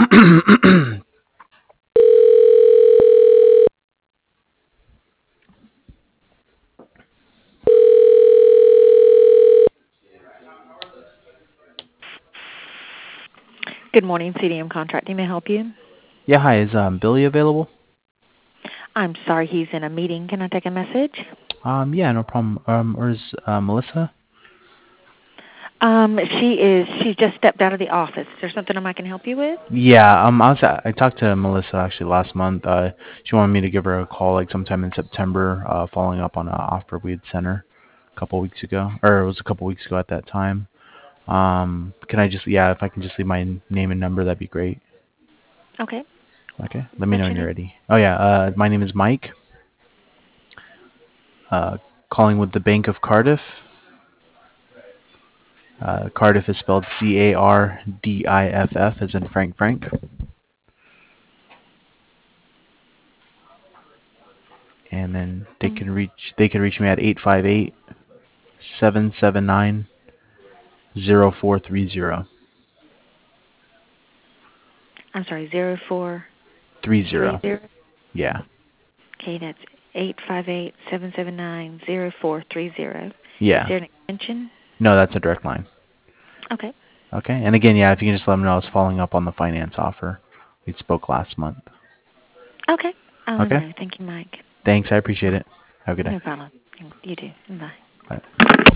Good morning, CDM Contracting. May I help you? Yeah, hi. Is Billy available? I'm sorry, he's in a meeting. Can I take a message? Yeah, no problem. Or is Melissa? She just stepped out of the office. Is there something I can help you with? Yeah, I talked to Melissa actually last month. She wanted me to give her a call like sometime in September, following up on an offer we had sent her a couple weeks ago, or it was a couple weeks ago at that time. If I can just leave my name and number, that'd be great. Okay. Okay, let me know What's when your you're name? ready. Oh yeah, my name is Mike. Uh, calling with the Bank of Cardiff. Cardiff is spelled Cardiff, as in Frank. And then Um, they can reach me at 858-779-0430. I'm sorry, 0430. 30. Yeah. Okay, that's 858-779-0430. Is Yeah. there an extension? No, that's a direct line. Okay. Okay. And again, yeah, if you can just let them know I was following up on the finance offer. We spoke last month. Okay. I'll let Okay. them know. Thank you, Mike. Thanks. I appreciate it. Have a good day. No problem. You too. Bye. Bye.